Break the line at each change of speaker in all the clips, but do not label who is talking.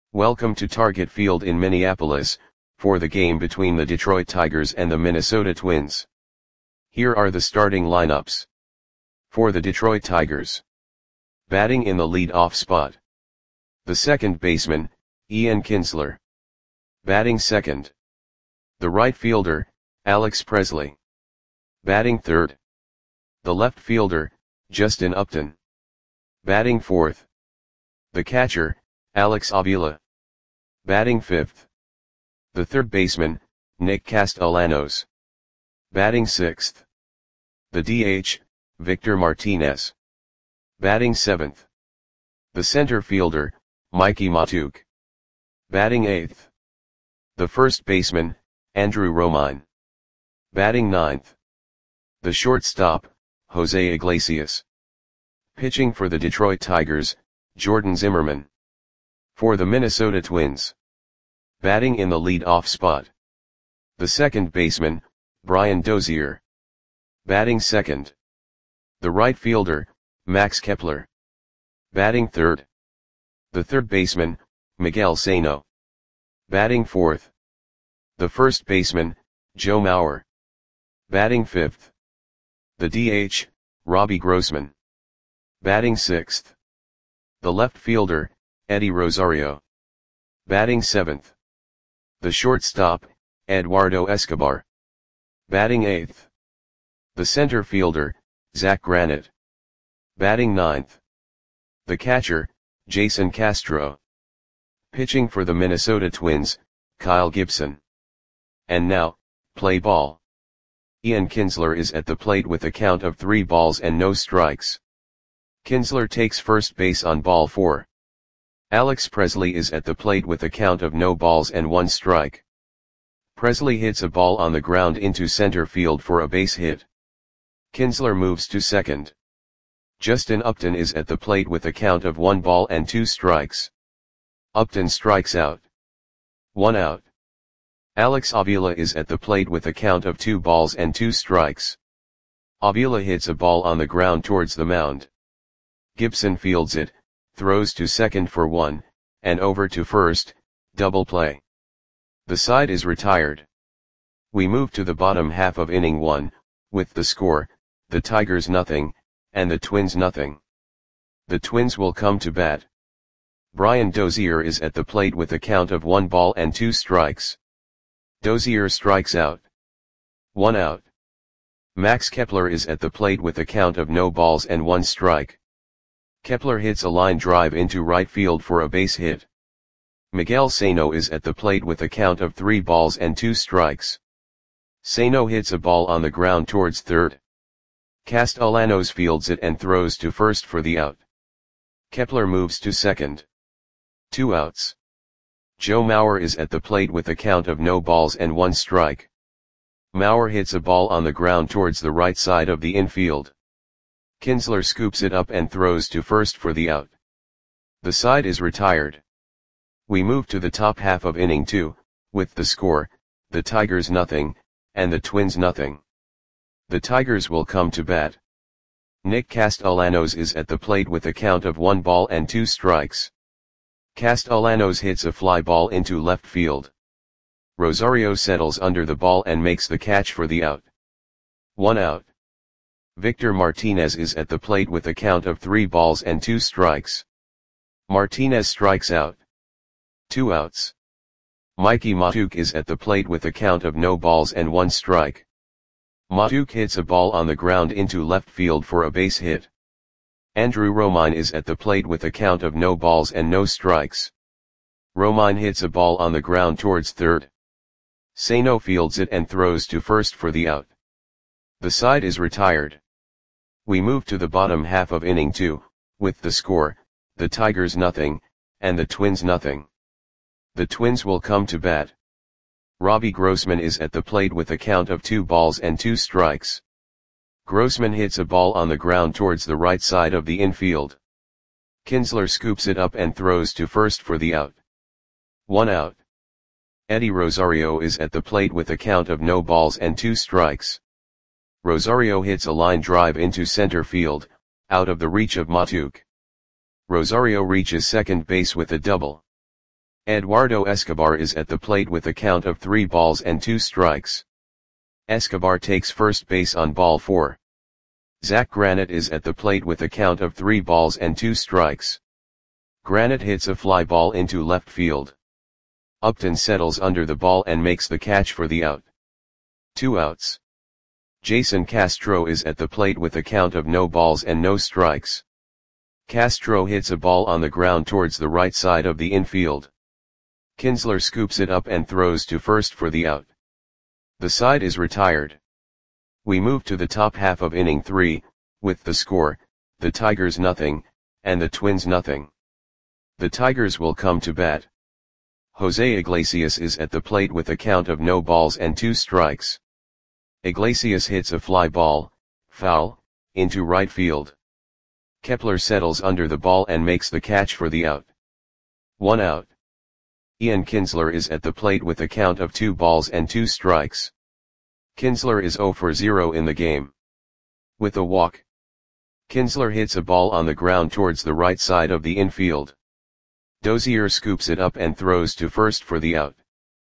Welcome to Target Field in Minneapolis, for the game between the Detroit Tigers and the Minnesota Twins. Here are the starting lineups. For the Detroit Tigers. Batting in the lead-off spot. The second baseman, Ian Kinsler. Batting second. The right fielder, Alex Presley. Batting third. The left fielder, Justin Upton. Batting fourth. The catcher, Alex Avila. Batting fifth. The third baseman, Nick Castellanos. Batting sixth. The DH, Victor Martinez. Batting seventh. The center fielder, Mickey Mahtook. Batting eighth. The first baseman, Andrew Romine. Batting ninth. The shortstop, Jose Iglesias. Pitching for the Detroit Tigers, Jordan Zimmermann. For the Minnesota Twins. Batting in the lead-off spot. The second baseman, Brian Dozier. Batting second. The right fielder, Max Kepler. Batting third. The third baseman, Miguel Sano. Batting fourth. The first baseman, Joe Mauer. Batting fifth. The DH, Robbie Grossman. Batting sixth. The left fielder, Eddie Rosario. Batting seventh. The shortstop, Eduardo Escobar. Batting eighth. The center fielder, Zach Granite. Batting ninth. The catcher, Jason Castro. Pitching for the Minnesota Twins, Kyle Gibson. And now, play ball. Ian Kinsler is at the plate with a count of 3 balls and no strikes. Kinsler takes first base on ball 4. Alex Presley is at the plate with a count of no balls and 1 strike. Presley hits a ball on the ground into center field for a base hit. Kinsler moves to second. Justin Upton is at the plate with a count of 1 ball and 2 strikes. Upton strikes out. 1 out. Alex Avila is at the plate with a count of 2 balls and 2 strikes. Avila hits a ball on the ground towards the mound. Gibson fields it, throws to second for 1, and over to first, double play. The side is retired. We move to the bottom half of inning 1, with the score, the Tigers nothing, and the Twins nothing. The Twins will come to bat. Brian Dozier is at the plate with a count of 1 ball and 2 strikes. Dozier strikes out. 1 out. Max Kepler is at the plate with a count of no balls and 1 strike. Kepler hits a line drive into right field for a base hit. Miguel Sano is at the plate with a count of 3 balls and 2 strikes. Sano hits a ball on the ground towards third. Castellanos fields it and throws to first for the out. Kepler moves to second. 2 outs. Joe Mauer is at the plate with a count of no balls and 1 strike. Mauer hits a ball on the ground towards the right side of the infield. Kinsler scoops it up and throws to first for the out. The side is retired. We move to the top half of inning 2, with the score, the Tigers nothing, and the Twins nothing. The Tigers will come to bat. Nick Castellanos is at the plate with a count of 1 ball and 2 strikes. Castellanos hits a fly ball into left field. Rosario settles under the ball and makes the catch for the out. 1 out. Victor Martinez is at the plate with a count of 3 balls and 2 strikes. Martinez strikes out. 2 outs. Mickey Mahtook is at the plate with a count of no balls and 1 strike. Mahtook hits a ball on the ground into left field for a base hit. Andrew Romine is at the plate with a count of no balls and no strikes. Romine hits a ball on the ground towards third. Sano fields it and throws to first for the out. The side is retired. We move to the bottom half of inning 2, with the score, the Tigers nothing, and the Twins nothing. The Twins will come to bat. Robbie Grossman is at the plate with a count of 2 balls and 2 strikes. Grossman hits a ball on the ground towards the right side of the infield. Kinsler scoops it up and throws to first for the out. 1 out. Eddie Rosario is at the plate with a count of no balls and 2 strikes. Rosario hits a line drive into center field, out of the reach of Mahtook. Rosario reaches second base with a double. Eduardo Escobar is at the plate with a count of 3 balls and 2 strikes. Escobar takes first base on ball 4. Zach Granite is at the plate with a count of 3 balls and 2 strikes. Granite hits a fly ball into left field. Upton settles under the ball and makes the catch for the out. 2 outs. Jason Castro is at the plate with a count of no balls and no strikes. Castro hits a ball on the ground towards the right side of the infield. Kinsler scoops it up and throws to first for the out. The side is retired. We move to the top half of inning 3, with the score, the Tigers nothing, and the Twins nothing. The Tigers will come to bat. Jose Iglesias is at the plate with a count of no balls and 2 strikes. Iglesias hits a fly ball, foul, into right field. Kepler settles under the ball and makes the catch for the out. 1 out. Ian Kinsler is at the plate with a count of 2 balls and 2 strikes. Kinsler is 0 for 0 in the game. With a walk. Kinsler hits a ball on the ground towards the right side of the infield. Dozier scoops it up and throws to first for the out.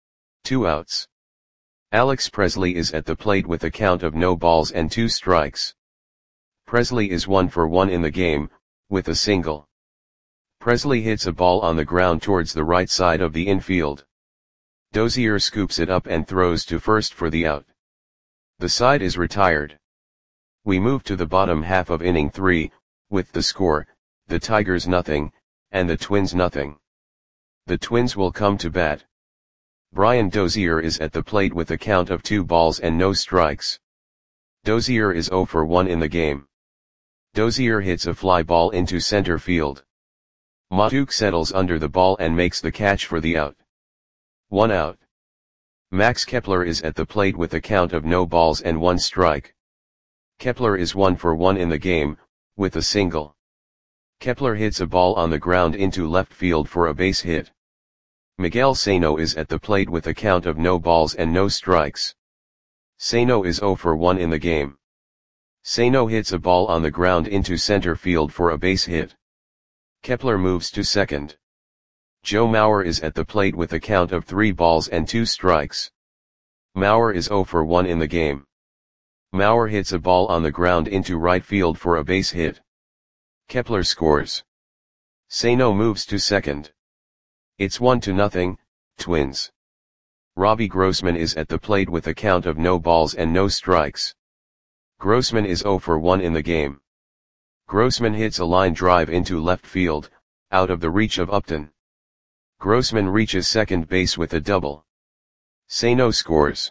2 outs. Alex Presley is at the plate with a count of no balls and 2 strikes. Presley is 1 for 1 in the game, with a single. Presley hits a ball on the ground towards the right side of the infield. Dozier scoops it up and throws to first for the out. The side is retired. We move to the bottom half of inning 3, with the score, the Tigers nothing, and the Twins nothing. The Twins will come to bat. Brian Dozier is at the plate with a count of 2 balls and no strikes. Dozier is 0 for 1 in the game. Dozier hits a fly ball into center field. Matuk settles under the ball and makes the catch for the out. 1 out. Max Kepler is at the plate with a count of no balls and 1 strike. Kepler is 1 for 1 in the game, with a single. Kepler hits a ball on the ground into left field for a base hit. Miguel Sano is at the plate with a count of no balls and no strikes. Sano is 0 for 1 in the game. Sano hits a ball on the ground into center field for a base hit. Kepler moves to second. Joe Mauer is at the plate with a count of 3 balls and 2 strikes. Mauer is 0 for 1 in the game. Mauer hits a ball on the ground into right field for a base hit. Kepler scores. Sano moves to second. It's 1-0, Twins. Robbie Grossman is at the plate with a count of no balls and no strikes. Grossman is 0 for 1 in the game. Grossman hits a line drive into left field, out of the reach of Upton. Grossman reaches second base with a double. Sano scores.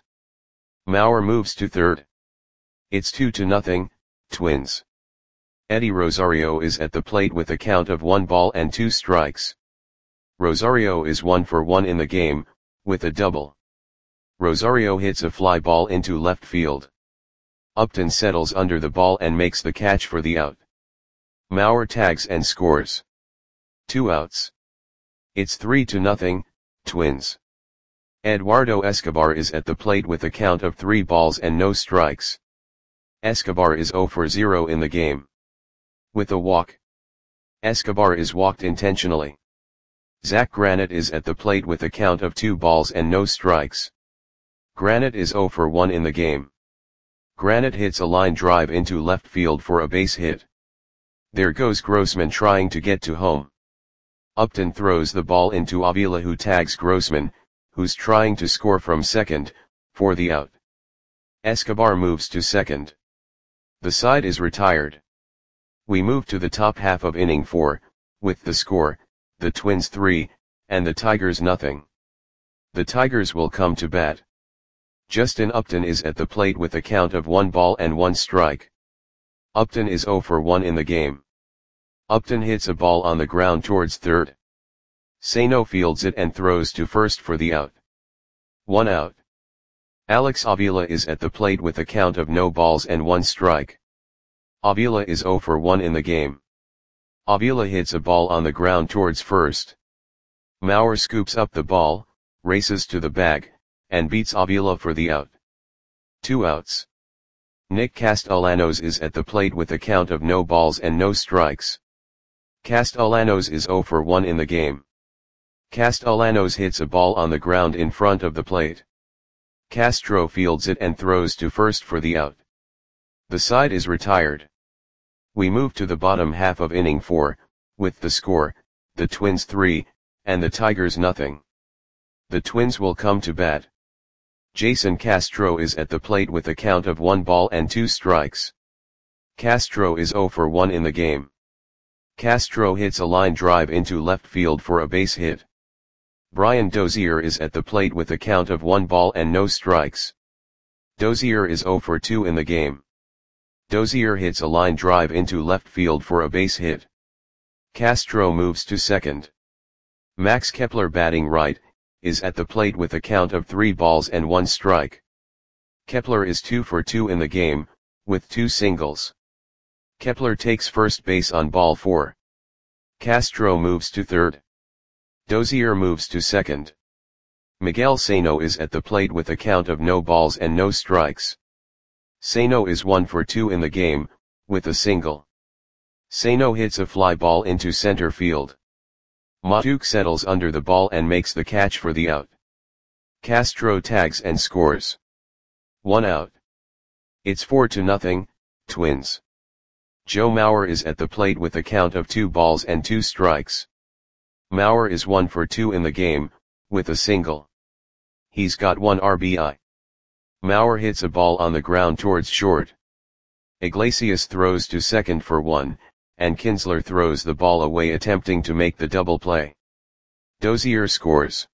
Mauer moves to third. It's 2-0, Twins. Eddie Rosario is at the plate with a count of 1 ball and 2 strikes. Rosario is 1 for 1 in the game, with a double. Rosario hits a fly ball into left field. Upton settles under the ball and makes the catch for the out. Mauer tags and scores. 2 outs. It's 3-0, Twins. Eduardo Escobar is at the plate with a count of 3 balls and no strikes. Escobar is 0 for 0 in the game. With a walk. Escobar is walked intentionally. Zach Granite is at the plate with a count of 2 balls and no strikes. Granite is 0 for 1 in the game. Granite hits a line drive into left field for a base hit. There goes Grossman trying to get to home. Upton throws the ball into Avila, who tags Grossman, who's trying to score from second, for the out. Escobar moves to second. The side is retired. We move to the top half of inning 4, with the score, the Twins 3, and the Tigers nothing. The Tigers will come to bat. Justin Upton is at the plate with a count of 1 ball and 1 strike. Upton is 0 for 1 in the game. Upton hits a ball on the ground towards third. Sano fields it and throws to first for the out. 1 out. Alex Avila is at the plate with a count of no balls and 1 strike. Avila is 0 for 1 in the game. Avila hits a ball on the ground towards first. Mauer scoops up the ball, races to the bag, and beats Avila for the out. 2 outs. Nick Castellanos is at the plate with a count of no balls and no strikes. Castellanos is 0 for 1 in the game. Castellanos hits a ball on the ground in front of the plate. Castro fields it and throws to first for the out. The side is retired. We move to the bottom half of inning 4, with the score, the Twins 3, and the Tigers nothing. The Twins will come to bat. Jason Castro is at the plate with a count of 1 ball and 2 strikes. Castro is 0 for 1 in the game. Castro hits a line drive into left field for a base hit. Brian Dozier is at the plate with a count of 1 ball and no strikes. Dozier is 0 for 2 in the game. Dozier hits a line drive into left field for a base hit. Castro moves to second. Max Kepler, batting right, is at the plate with a count of 3 balls and 1 strike. Kepler is 2 for 2 in the game, with 2 singles. Kepler takes first base on ball 4. Castro moves to third. Dozier moves to second. Miguel Sano is at the plate with a count of no balls and no strikes. Sano is 1 for 2 in the game, with a single. Sano hits a fly ball into center field. Matuk settles under the ball and makes the catch for the out. Castro tags and scores. 1 out. It's 4-0, Twins. Joe Mauer is at the plate with a count of 2 balls and 2 strikes. Mauer is 1 for 2 in the game, with a single. He's got 1 RBI. Mauer hits a ball on the ground towards short. Iglesias throws to second for 1, and Kinsler throws the ball away attempting to make the double play. Dozier scores.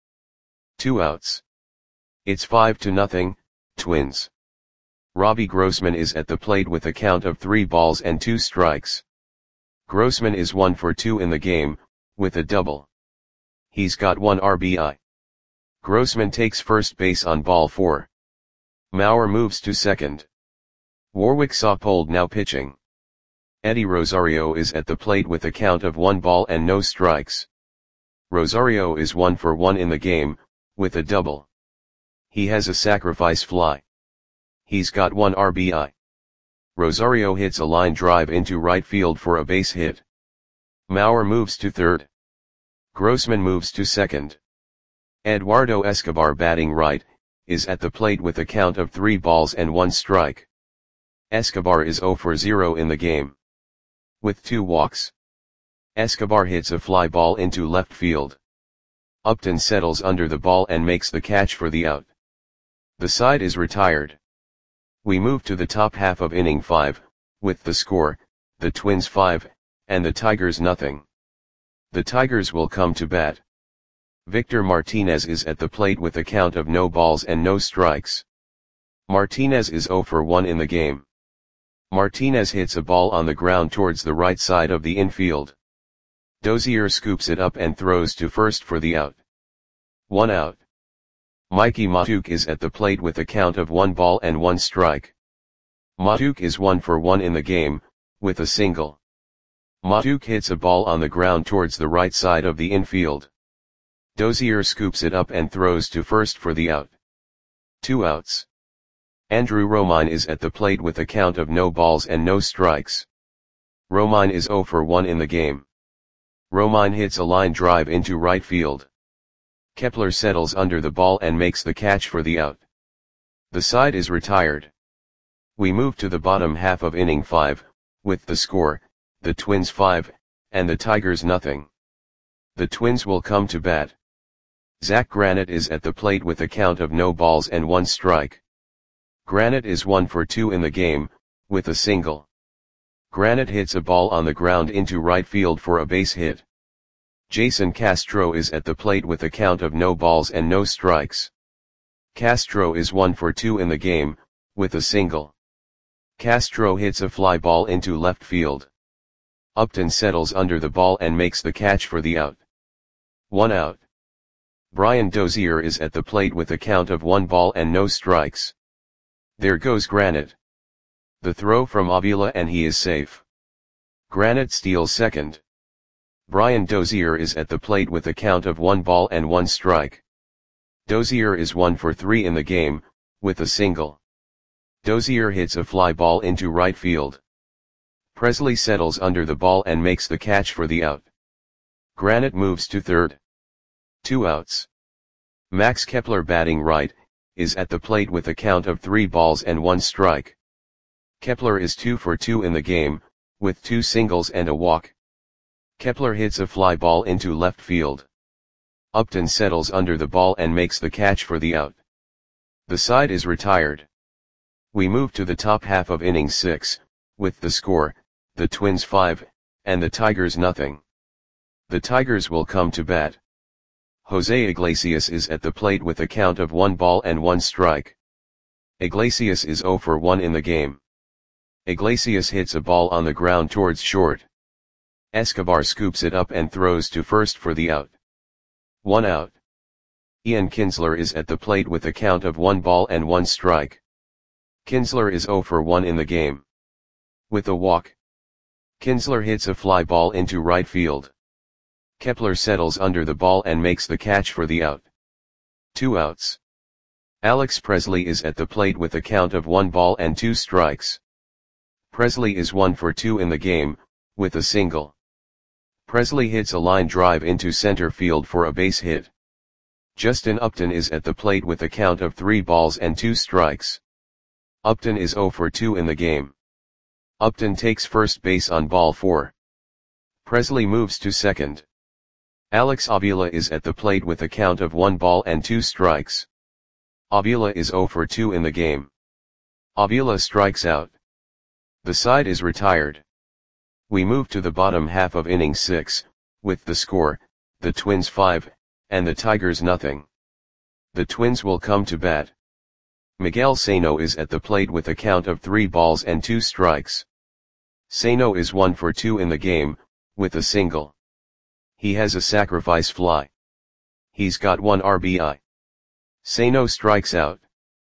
2 outs. It's 5-0, Twins. Robbie Grossman is at the plate with a count of 3 balls and 2 strikes. Grossman is 1 for 2 in the game, with a double. He's got 1 RBI. Grossman takes first base on ball 4. Mauer moves to second. Warwick Saupold now pitching. Eddie Rosario is at the plate with a count of 1 ball and no strikes. Rosario is 1 for 1 in the game, with a double. He has a sacrifice fly. He's got 1 RBI. Rosario hits a line drive into right field for a base hit. Mauer moves to third. Grossman moves to second. Eduardo Escobar, batting right, is at the plate with a count of 3 balls and 1 strike. Escobar is 0 for 0 in the game. With 2 walks. Escobar hits a fly ball into left field. Upton settles under the ball and makes the catch for the out. The side is retired. We move to the top half of inning 5, with the score, the Twins 5, and the Tigers nothing. The Tigers will come to bat. Victor Martinez is at the plate with a count of no balls and no strikes. Martinez is 0 for 1 in the game. Martinez hits a ball on the ground towards the right side of the infield. Dozier scoops it up and throws to first for the out. 1 out. Mikey Matuk is at the plate with a count of 1 ball and 1 strike. Matuk is 1 for 1 in the game, with a single. Matuk hits a ball on the ground towards the right side of the infield. Dozier scoops it up and throws to first for the out. 2 outs. Andrew Romine is at the plate with a count of no balls and no strikes. Romine is 0 for 1 in the game. Romine hits a line drive into right field. Kepler settles under the ball and makes the catch for the out. The side is retired. We move to the bottom half of inning 5, with the score, the Twins 5, and the Tigers nothing. The Twins will come to bat. Zach Granite is at the plate with a count of no balls and 1 strike. Granite is 1 for 2 in the game, with a single. Granite hits a ball on the ground into right field for a base hit. Jason Castro is at the plate with a count of no balls and no strikes. Castro is 1 for 2 in the game, with a single. Castro hits a fly ball into left field. Upton settles under the ball and makes the catch for the out. 1 out. Brian Dozier is at the plate with a count of 1 ball and no strikes. There goes Granite. The throw from Avila and he is safe. Granite steals second. Brian Dozier is at the plate with a count of 1 ball and 1 strike. Dozier is 1 for 3 in the game, with a single. Dozier hits a fly ball into right field. Presley settles under the ball and makes the catch for the out. Granite moves to third. 2 outs. Max Kepler batting right, is at the plate with a count of 3 balls and 1 strike. Kepler is 2 for 2 in the game, with 2 singles and a walk. Kepler hits a fly ball into left field. Upton settles under the ball and makes the catch for the out. The side is retired. We move to the top half of inning 6, with the score, the Twins 5, and the Tigers nothing. The Tigers will come to bat. Jose Iglesias is at the plate with a count of 1 ball and 1 strike. Iglesias is 0 for 1 in the game. Iglesias hits a ball on the ground towards short. Escobar scoops it up and throws to first for the out. 1 out. Ian Kinsler is at the plate with a count of 1 ball and 1 strike. Kinsler is 0 for 1 in the game. With a walk, Kinsler hits a fly ball into right field. Kepler settles under the ball and makes the catch for the out. 2 outs. Alex Presley is at the plate with a count of 1 ball and 2 strikes. Presley is 1 for 2 in the game, with a single. Presley hits a line drive into center field for a base hit. Justin Upton is at the plate with a count of 3 balls and 2 strikes. Upton is 0 for 2 in the game. Upton takes first base on ball 4. Presley moves to second. Alex Avila is at the plate with a count of 1 ball and 2 strikes. Avila is 0 for 2 in the game. Avila strikes out. The side is retired. We move to the bottom half of inning 6, with the score, the Twins 5, and the Tigers nothing. The Twins will come to bat. Miguel Sano is at the plate with a count of 3 balls and 2 strikes. Sano is 1 for 2 in the game, with a single. He has a sacrifice fly. He's got 1 RBI. Sano strikes out.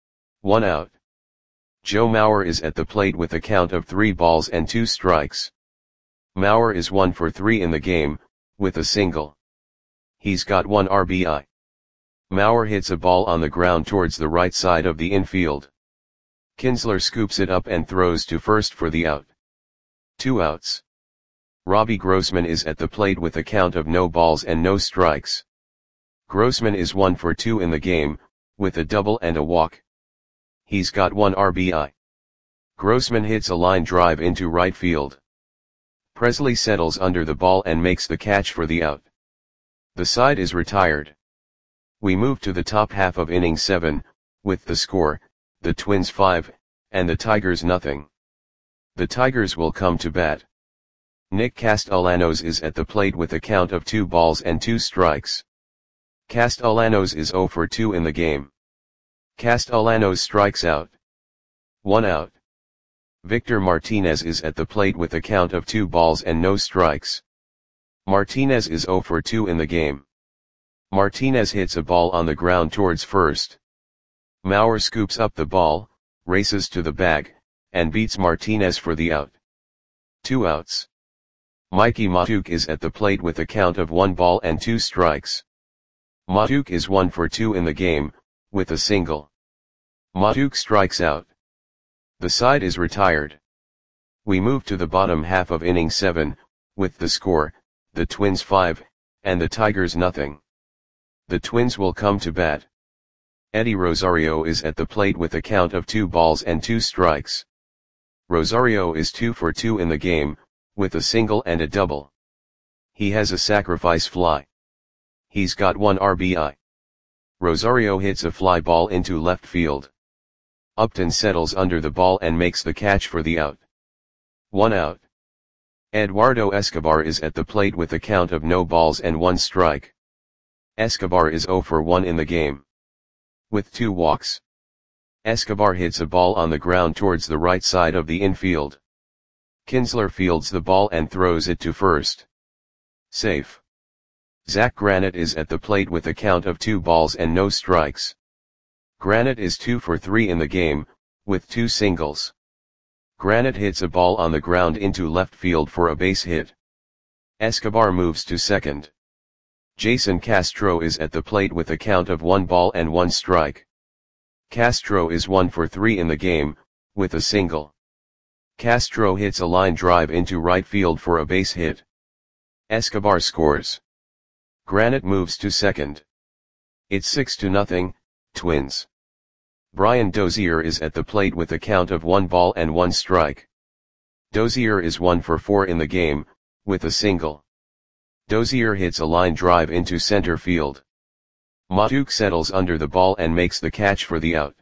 1 out. Joe Mauer is at the plate with a count of 3 balls and 2 strikes. Mauer is 1 for 3 in the game, with a single. He's got 1 RBI. Mauer hits a ball on the ground towards the right side of the infield. Kinsler scoops it up and throws to first for the out. 2 outs. Robbie Grossman is at the plate with a count of no balls and no strikes. Grossman is 1 for 2 in the game, with a double and a walk. He's got 1 RBI. Grossman hits a line drive into right field. Presley settles under the ball and makes the catch for the out. The side is retired. We move to the top half of inning 7, with the score, the Twins 5, and the Tigers nothing. The Tigers will come to bat. Nick Castellanos is at the plate with a count of 2 balls and 2 strikes. Castellanos is 0 for 2 in the game. Castellanos strikes out. 1 out. Victor Martinez is at the plate with a count of 2 balls and no strikes. Martinez is 0 for 2 in the game. Martinez hits a ball on the ground towards first. Mauer scoops up the ball, races to the bag, and beats Martinez for the out. 2 outs. Mikey Mahtook is at the plate with a count of 1 ball and 2 strikes. Mahtook is 1 for 2 in the game, with a single. Mahtook strikes out. The side is retired. We move to the bottom half of inning 7, with the score, the Twins 5, and the Tigers nothing. The Twins will come to bat. Eddie Rosario is at the plate with a count of 2 balls and 2 strikes. Rosario is 2 for 2 in the game, with a single and a double. He has a sacrifice fly. He's got 1 RBI. Rosario hits a fly ball into left field. Upton settles under the ball and makes the catch for the out. 1 out. Eduardo Escobar is at the plate with a count of no balls and 1 strike. Escobar is 0 for 1 in the game. With 2 walks. Escobar hits a ball on the ground towards the right side of the infield. Kinsler fields the ball and throws it to first. Safe. Zach Granite is at the plate with a count of 2 balls and no strikes. Granite is 2 for 3 in the game, with 2 singles. Granite hits a ball on the ground into left field for a base hit. Escobar moves to second. Jason Castro is at the plate with a count of 1 ball and 1 strike. Castro is 1 for 3 in the game, with a single. Castro hits a line drive into right field for a base hit. Escobar scores. Granite moves to second. It's 6-0, Twins. Brian Dozier is at the plate with a count of 1 ball and 1 strike. Dozier is 1 for 4 in the game, with a single. Dozier hits a line drive into center field. Mahtook settles under the ball and makes the catch for the out.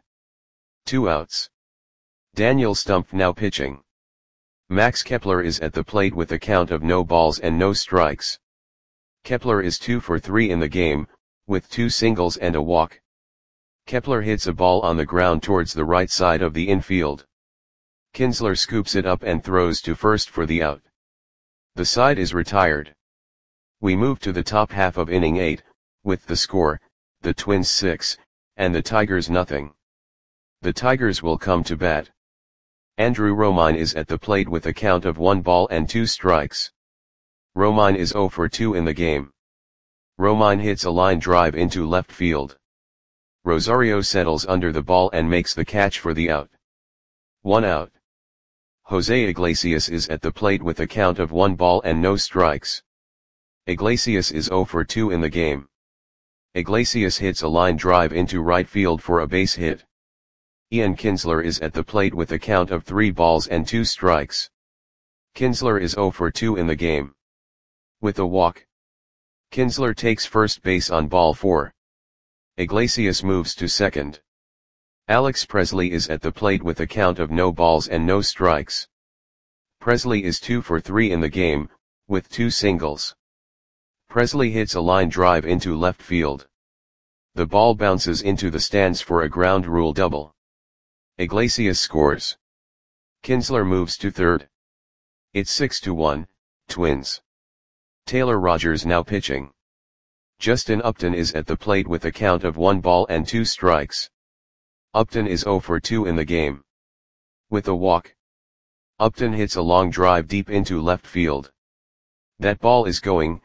2 outs. Daniel Stumpf now pitching. Max Kepler is at the plate with a count of no balls and no strikes. Kepler is 2 for 3 in the game, with 2 singles and a walk. Kepler hits a ball on the ground towards the right side of the infield. Kinsler scoops it up and throws to first for the out. The side is retired. We move to the top half of inning 8, with the score, the Twins 6, and the Tigers nothing. The Tigers will come to bat. Andrew Romine is at the plate with a count of 1 ball and 2 strikes. Romine is 0 for 2 in the game. Romine hits a line drive into left field. Rosario settles under the ball and makes the catch for the out. 1 out. Jose Iglesias is at the plate with a count of 1 ball and no strikes. Iglesias is 0 for 2 in the game. Iglesias hits a line drive into right field for a base hit. Ian Kinsler is at the plate with a count of 3 balls and 2 strikes. Kinsler is 0 for 2 in the game. With a walk. Kinsler takes first base on ball 4. Iglesias moves to second. Alex Presley is at the plate with a count of no balls and no strikes. Presley is 2 for 3 in the game, with 2 singles. Presley hits a line drive into left field. The ball bounces into the stands for a ground rule double. Iglesias scores. Kinsler moves to third. It's 6-1, Twins. Taylor Rogers now pitching. Justin Upton is at the plate with a count of 1 ball and 2 strikes. Upton is 0 for 2 in the game. With a walk. Upton hits a long drive deep into left field. That ball is gone.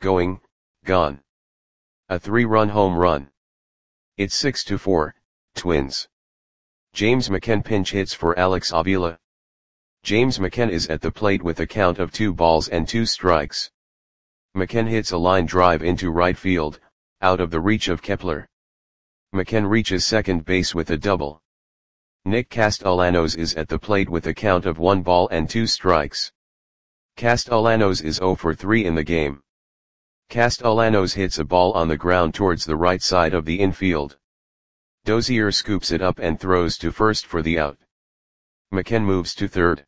A 3-run home run. It's 6-4, Twins. James McCann pinch hits for Alex Avila. James McCann is at the plate with a count of 2 balls and 2 strikes. McCann hits a line drive into right field, out of the reach of Kepler. McCann reaches second base with a double. Nick Castellanos is at the plate with a count of 1 ball and 2 strikes. Castellanos is 0 for 3 in the game. Castellanos hits a ball on the ground towards the right side of the infield. Dozier scoops it up and throws to first for the out. McCann moves to third.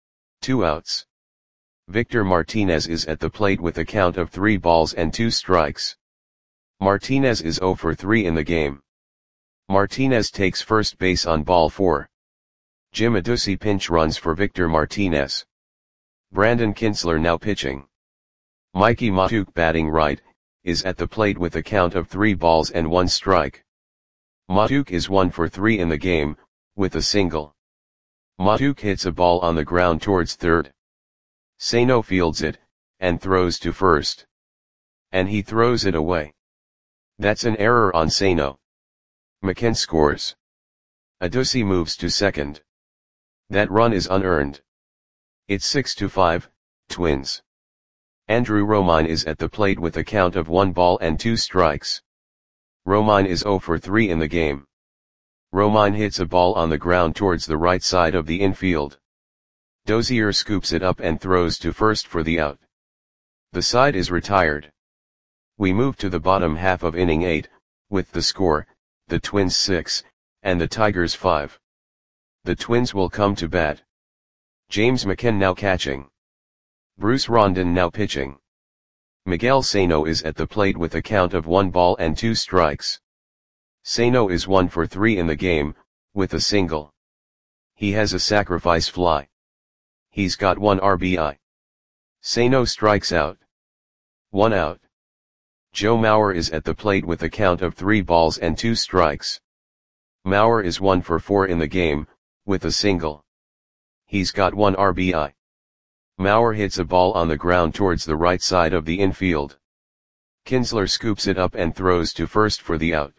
2 outs. Victor Martinez is at the plate with a count of 3 balls and 2 strikes. Martinez is 0 for 3 in the game. Martinez takes first base on ball 4. Jim Adduci pinch runs for Victor Martinez. Brandon Kinsler now pitching. Mikey Mahtook batting right, is at the plate with a count of 3 balls and 1 strike. Mahtook is 1 for 3 in the game, with a single. Mahtook hits a ball on the ground towards third. Sano fields it, and throws to first. And he throws it away. That's an error on Sano. McCann scores. Adduci moves to second. That run is unearned. It's 6-5, Twins. Andrew Romine is at the plate with a count of 1 ball and 2 strikes. Romine is 0 for 3 in the game. Romine hits a ball on the ground towards the right side of the infield. Dozier scoops it up and throws to first for the out. The side is retired. We move to the bottom half of inning 8, with the score, the Twins 6, and the Tigers 5. The Twins will come to bat. James McCann now catching. Bruce Rondon now pitching. Miguel Sano is at the plate with a count of 1 ball and 2 strikes. Sano is 1 for 3 in the game, with a single. He has a sacrifice fly. He's got 1 RBI. Sano strikes out. 1 out. Joe Mauer is at the plate with a count of 3 balls and 2 strikes. Mauer is 1 for 4 in the game, with a single. He's got 1 RBI. Mauer hits a ball on the ground towards the right side of the infield. Kinsler scoops it up and throws to first for the out.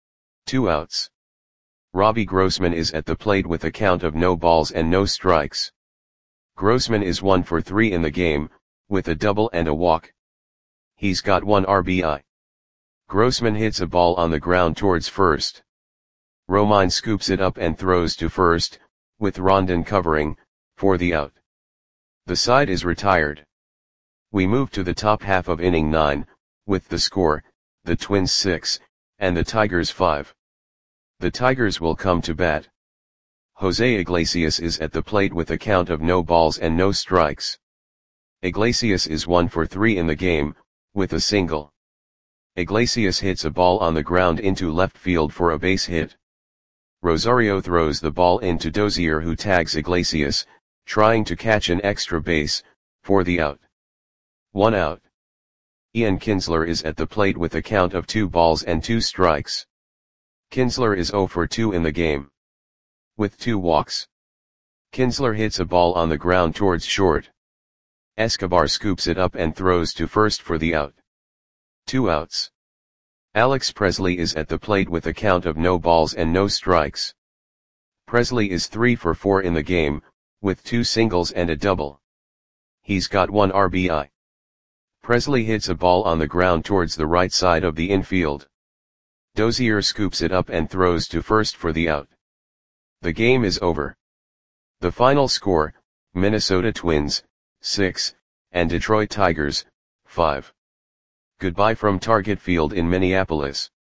2 outs. Robbie Grossman is at the plate with a count of no balls and no strikes. Grossman is 1 for 3 in the game, with a double and a walk. He's got 1 RBI. Grossman hits a ball on the ground towards first. Romine scoops it up and throws to first, with Rondon covering, for the out. The side is retired. We move to the top half of inning 9, with the score, the Twins 6, and the Tigers 5. The Tigers will come to bat. Jose Iglesias is at the plate with a count of no balls and no strikes. Iglesias is 1 for 3 in the game, with a single. Iglesias hits a ball on the ground into left field for a base hit. Rosario throws the ball into Dozier, who tags Iglesias, trying to catch an extra base, for the out. 1 out. Ian Kinsler is at the plate with a count of 2 balls and 2 strikes. Kinsler is 0 for 2 in the game, with 2 walks. Kinsler hits a ball on the ground towards short. Escobar scoops it up and throws to first for the out. 2 outs. Alex Presley is at the plate with a count of no balls and no strikes. Presley is 3 for 4 in the game, with 2 singles and a double. He's got 1 RBI. Presley hits a ball on the ground towards the right side of the infield. Dozier scoops it up and throws to first for the out. The game is over. The final score, Minnesota Twins, 6, and Detroit Tigers, 5. Goodbye from Target Field in Minneapolis.